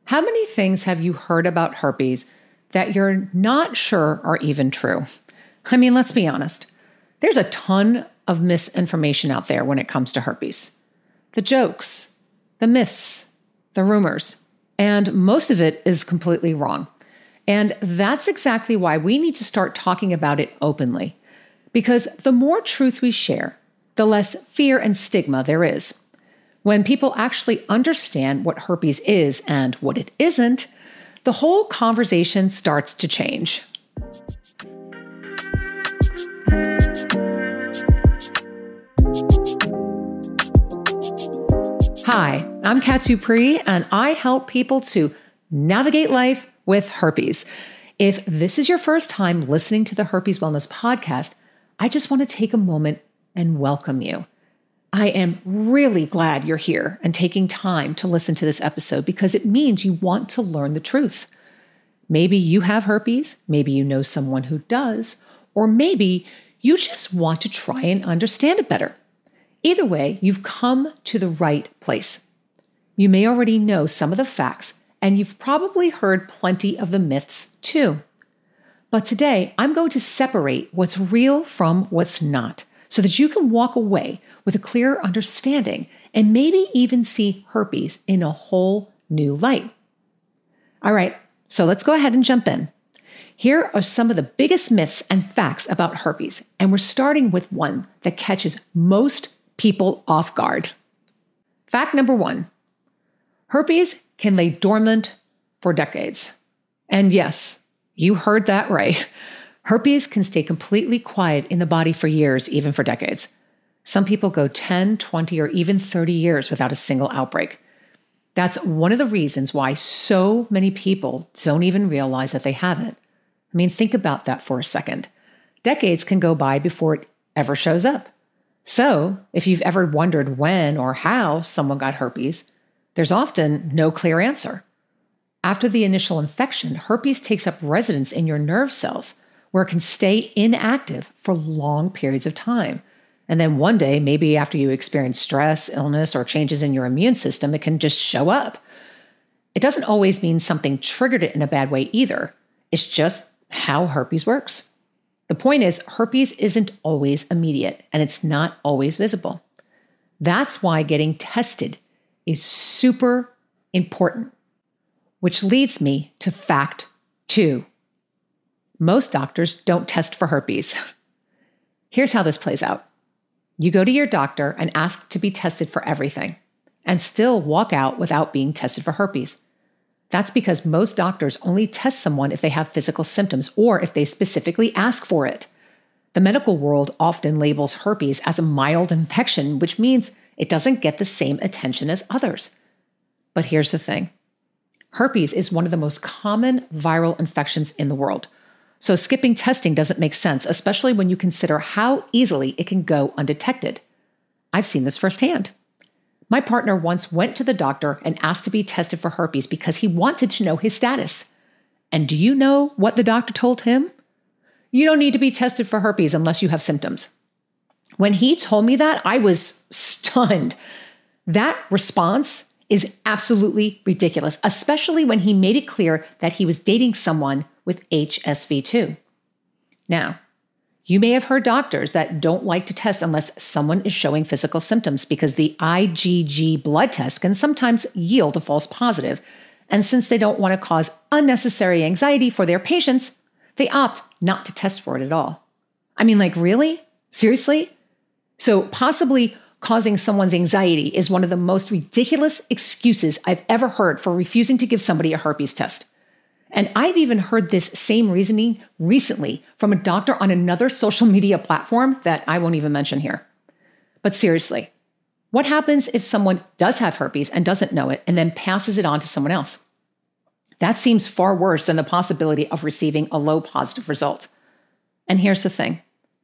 How many things have you heard about herpes that you're not sure are even true? I mean, let's be honest. There's a ton of misinformation out there when it comes to herpes. The jokes, the myths, the rumors, and most of it is completely wrong. And that's exactly why we need to start talking about it openly. Because the more truth we share, the less fear and stigma there is. When people actually understand what herpes is and what it isn't, the whole conversation starts to change. Hi, I'm Kat Dupree, and I help people to navigate life with herpes. If this is your first time listening to the Herpes Wellness Podcast, I just want to take a moment and welcome you. I am really glad you're here and taking time to listen to this episode because it means you want to learn the truth. Maybe you have herpes, maybe you know someone who does, or maybe you just want to try and understand it better. Either way, you've come to the right place. You may already know some of the facts, and you've probably heard plenty of the myths too. But today, I'm going to separate what's real from what's not, so that you can walk away with a clearer understanding and maybe even see herpes in a whole new light. All right, so let's go ahead and jump in. Here are some of the biggest myths and facts about herpes, and we're starting with one that catches most people off guard. Fact number 1, herpes can lay dormant for decades. And yes, you heard that right. Herpes can stay completely quiet in the body for years, even for decades. Some people go 10, 20, or even 30 years without a single outbreak. That's one of the reasons why so many people don't even realize that they have it. I mean, think about that for a second. Decades can go by before it ever shows up. So, if you've ever wondered when or how someone got herpes, there's often no clear answer. After the initial infection, herpes takes up residence in your nerve cells, where it can stay inactive for long periods of time. And then one day, maybe after you experience stress, illness, or changes in your immune system, it can just show up. It doesn't always mean something triggered it in a bad way either. It's just how herpes works. The point is, herpes isn't always immediate, and it's not always visible. That's why getting tested is super important, which leads me to fact 2. Most doctors don't test for herpes. Here's how this plays out. You go to your doctor and ask to be tested for everything, and still walk out without being tested for herpes. That's because most doctors only test someone if they have physical symptoms or if they specifically ask for it. The medical world often labels herpes as a mild infection, which means it doesn't get the same attention as others. But here's the thing. Herpes is one of the most common viral infections in the world. So skipping testing doesn't make sense, especially when you consider how easily it can go undetected. I've seen this firsthand. My partner once went to the doctor and asked to be tested for herpes because he wanted to know his status. And do you know what the doctor told him? You don't need to be tested for herpes unless you have symptoms. When he told me that, I was stunned. That response is absolutely ridiculous, especially when he made it clear that he was dating someone with HSV2. Now, you may have heard doctors that don't like to test unless someone is showing physical symptoms because the IgG blood test can sometimes yield a false positive. And since they don't want to cause unnecessary anxiety for their patients, they opt not to test for it at all. I mean, like, really? Seriously? So possibly causing someone's anxiety is one of the most ridiculous excuses I've ever heard for refusing to give somebody a herpes test. And I've even heard this same reasoning recently from a doctor on another social media platform that I won't even mention here. But seriously, what happens if someone does have herpes and doesn't know it and then passes it on to someone else? That seems far worse than the possibility of receiving a low positive result. And here's the thing.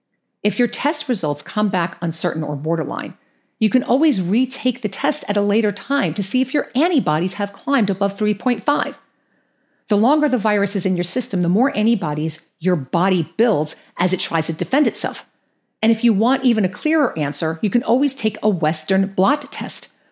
If your test results come back uncertain or borderline, you can always retake the test at a later time to see if your antibodies have climbed above 3.5. The longer the virus is in your system, the more antibodies your body builds as it tries to defend itself. And if you want even a clearer answer, you can always take a Western blot test,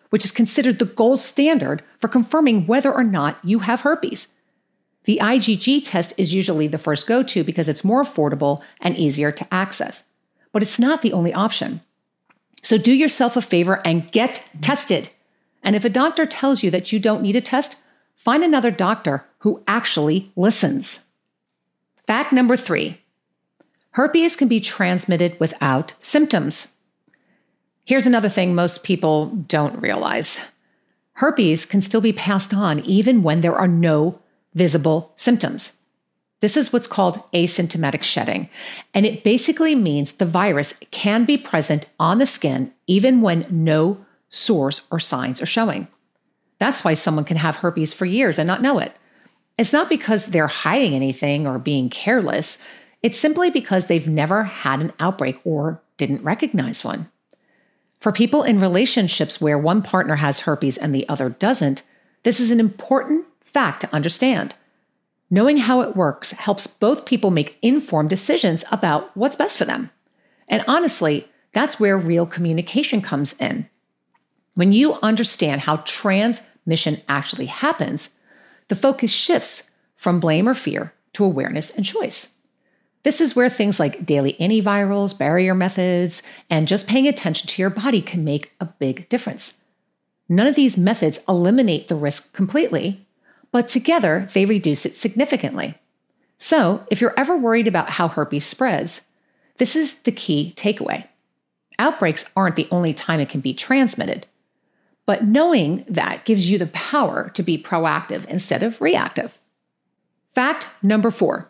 which is considered the gold standard for confirming whether or not you have herpes. The IgG test is usually the first go-to because it's more affordable and easier to access. But it's not the only option. So do yourself a favor and get tested. And if a doctor tells you that you don't need a test, find another doctor who actually listens. Fact number 3. Herpes can be transmitted without symptoms. Here's another thing most people don't realize. Herpes can still be passed on even when there are no visible symptoms. This is what's called asymptomatic shedding, and it basically means the virus can be present on the skin even when no sores or signs are showing. That's why someone can have herpes for years and not know it. It's not because they're hiding anything or being careless. It's simply because they've never had an outbreak or didn't recognize one. For people in relationships where one partner has herpes and the other doesn't, this is an important fact to understand. Knowing how it works helps both people make informed decisions about what's best for them. And honestly, that's where real communication comes in. When you understand how transmission actually happens, the focus shifts from blame or fear to awareness and choice. This is where things like daily antivirals, barrier methods, and just paying attention to your body can make a big difference. None of these methods eliminate the risk completely, but together they reduce it significantly. So, if you're ever worried about how herpes spreads, this is the key takeaway. Outbreaks aren't the only time it can be transmitted, but knowing that gives you the power to be proactive instead of reactive. Fact number 4.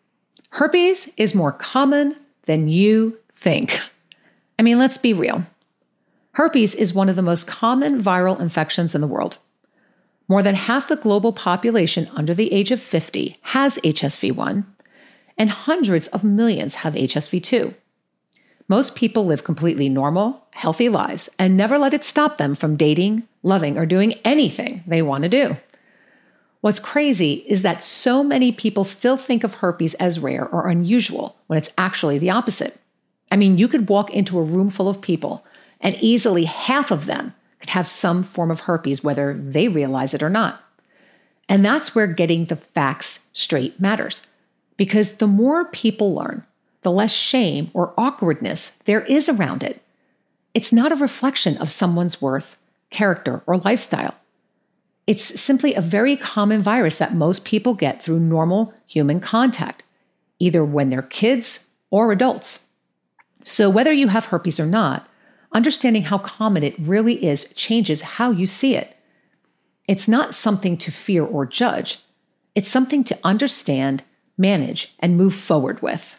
Herpes is more common than you think. I mean, let's be real. Herpes is one of the most common viral infections in the world. More than half the global population under the age of 50 has HSV-1, and hundreds of millions have HSV-2. Most people live completely normal, healthy lives and never let it stop them from dating, loving, or doing anything they want to do. What's crazy is that so many people still think of herpes as rare or unusual when it's actually the opposite. I mean, you could walk into a room full of people and easily half of them could have some form of herpes, whether they realize it or not. And that's where getting the facts straight matters. Because the more people learn, the less shame or awkwardness there is around it. It's not a reflection of someone's worth, character, or lifestyle. It's simply a very common virus that most people get through normal human contact, either when they're kids or adults. So whether you have herpes or not, understanding how common it really is changes how you see it. It's not something to fear or judge. It's something to understand, manage, and move forward with.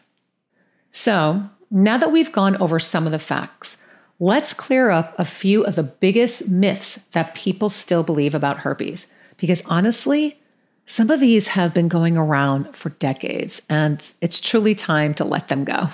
So, now that we've gone over some of the facts, let's clear up a few of the biggest myths that people still believe about herpes. Because honestly, some of these have been going around for decades, and it's truly time to let them go.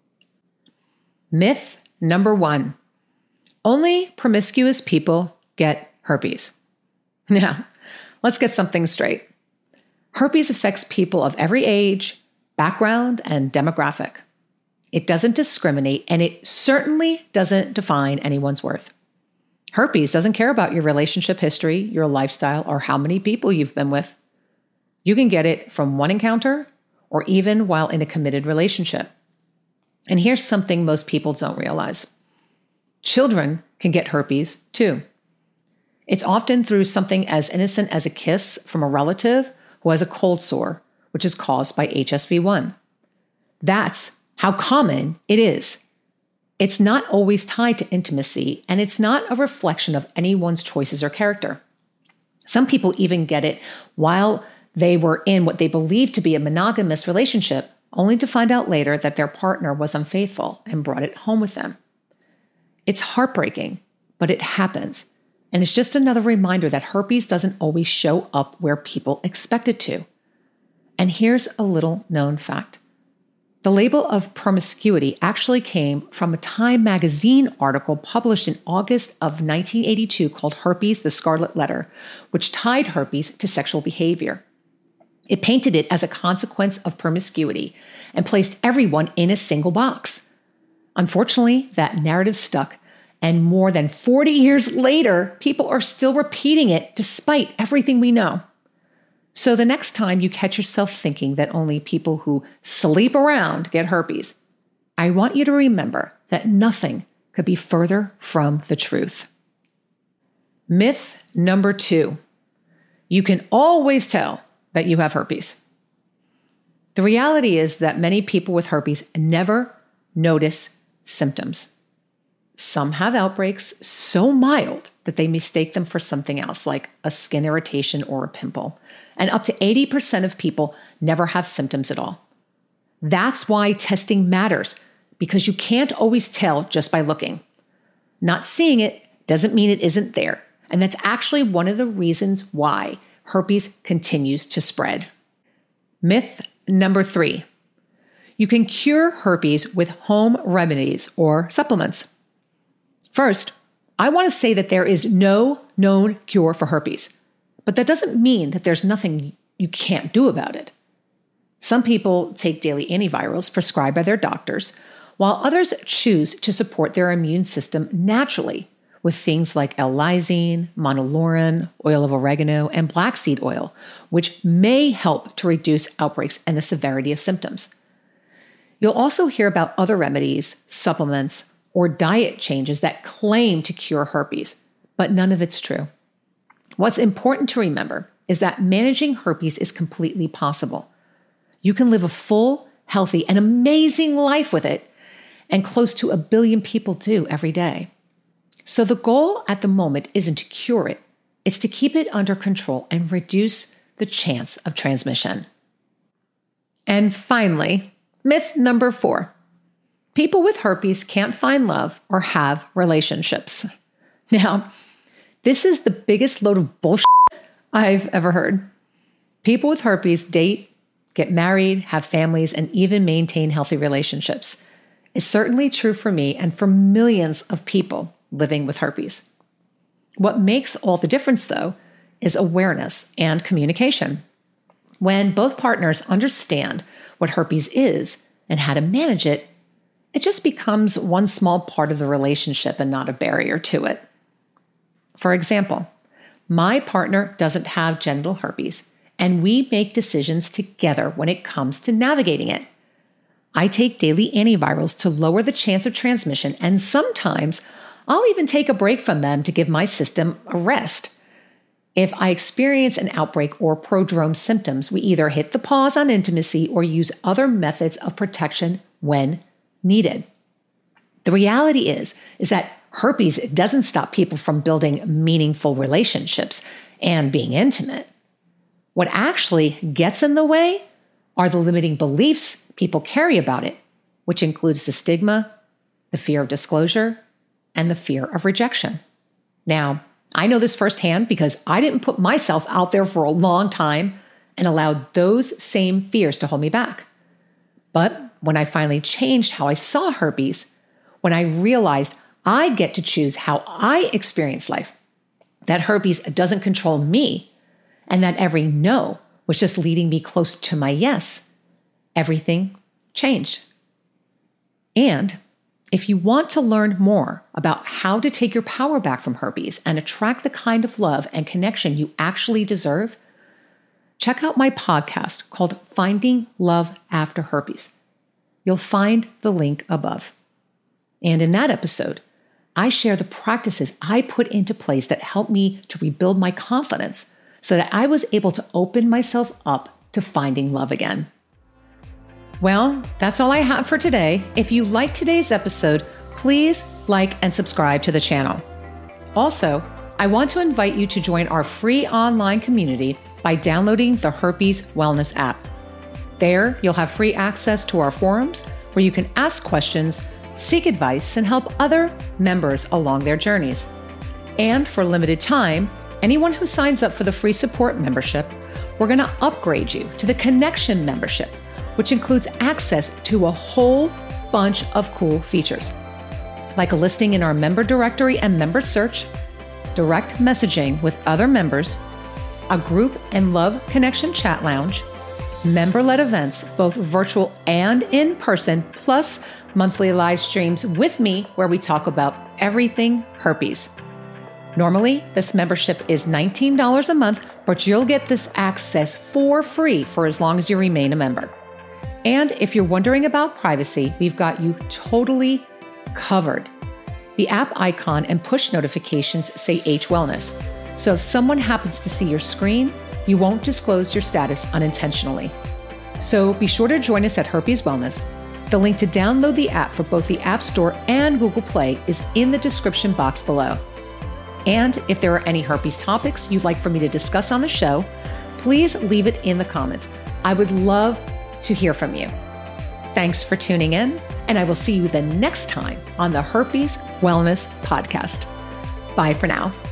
Myth number 1. Only promiscuous people get herpes. Now, let's get something straight. Herpes affects people of every age, background, and demographic. It doesn't discriminate, and it certainly doesn't define anyone's worth. Herpes doesn't care about your relationship history, your lifestyle, or how many people you've been with. You can get it from one encounter or even while in a committed relationship. And here's something most people don't realize. Children can get herpes too. It's often through something as innocent as a kiss from a relative who has a cold sore, which is caused by HSV-1. That's how common it is. It's not always tied to intimacy, and it's not a reflection of anyone's choices or character. Some people even get it while they were in what they believe to be a monogamous relationship, only to find out later that their partner was unfaithful and brought it home with them. It's heartbreaking, but it happens. And it's just another reminder that herpes doesn't always show up where people expect it to. And here's a little known fact. The label of promiscuity actually came from a Time magazine article published in August of 1982 called Herpes, the Scarlet Letter, which tied herpes to sexual behavior. It painted it as a consequence of promiscuity and placed everyone in a single box. Unfortunately, that narrative stuck, And more than 40 years later, people are still repeating it despite everything we know. So the next time you catch yourself thinking that only people who sleep around get herpes, I want you to remember that nothing could be further from the truth. Myth number 2. You can always tell that you have herpes. The reality is that many people with herpes never notice symptoms. Some have outbreaks so mild that they mistake them for something else, like a skin irritation or a pimple. And up to 80% of people never have symptoms at all. That's why testing matters, because you can't always tell just by looking. Not seeing it doesn't mean it isn't there. And that's actually one of the reasons why herpes continues to spread. Myth number 3. You can cure herpes with home remedies or supplements. First, I want to say that there is no known cure for herpes, but that doesn't mean that there's nothing you can't do about it. Some people take daily antivirals prescribed by their doctors, while others choose to support their immune system naturally with things like L-lysine, monolaurin, oil of oregano, and black seed oil, which may help to reduce outbreaks and the severity of symptoms. You'll also hear about other remedies, supplements, or diet changes that claim to cure herpes, but none of it's true. What's important to remember is that managing herpes is completely possible. You can live a full, healthy, and amazing life with it, and close to 1 billion people do every day. So the goal at the moment isn't to cure it, it's to keep it under control and reduce the chance of transmission. And finally, myth number 4. People with herpes can't find love or have relationships. Now, this is the biggest load of bullshit I've ever heard. People with herpes date, get married, have families, and even maintain healthy relationships. It's certainly true for me and for millions of people living with herpes. What makes all the difference, though, is awareness and communication. When both partners understand what herpes is and how to manage it, it just becomes one small part of the relationship and not a barrier to it. For example, my partner doesn't have genital herpes, and we make decisions together when it comes to navigating it. I take daily antivirals to lower the chance of transmission, and sometimes I'll even take a break from them to give my system a rest. If I experience an outbreak or prodrome symptoms, we either hit the pause on intimacy or use other methods of protection when needed. The reality is that herpes doesn't stop people from building meaningful relationships and being intimate. What actually gets in the way are the limiting beliefs people carry about it, which includes the stigma, the fear of disclosure, and the fear of rejection. Now, I know this firsthand because I didn't put myself out there for a long time and allowed those same fears to hold me back. But when I finally changed how I saw herpes, when I realized I get to choose how I experience life, that herpes doesn't control me, and that every no was just leading me close to my yes, everything changed. And if you want to learn more about how to take your power back from herpes and attract the kind of love and connection you actually deserve, check out my podcast called Finding Love After Herpes. You'll find the link above. And in that episode, I share the practices I put into place that helped me to rebuild my confidence so that I was able to open myself up to finding love again. Well, that's all I have for today. If you liked today's episode, please like and subscribe to the channel. Also, I want to invite you to join our free online community by downloading the Herpes Wellness app. There, you'll have free access to our forums where you can ask questions, seek advice, and help other members along their journeys. And for limited time, anyone who signs up for the free support membership, we're going to upgrade you to the Connection membership, which includes access to a whole bunch of cool features, like a listing in our member directory and member search, direct messaging with other members, a group and love connection chat lounge, member-led events, both virtual and in person, plus monthly live streams with me where we talk about everything herpes. Normally, this membership is $19 a month, but you'll get this access for free for as long as you remain a member. And if you're wondering about privacy, we've got you totally covered. The app icon and push notifications say H Wellness. So if someone happens to see your screen, you won't disclose your status unintentionally. So be sure to join us at Herpes Wellness. The link to download the app for both the App Store and Google Play is in the description box below. And if there are any herpes topics you'd like for me to discuss on the show, please leave it in the comments. I would love to hear from you. Thanks for tuning in, and I will see you the next time on the Herpes Wellness Podcast. Bye for now.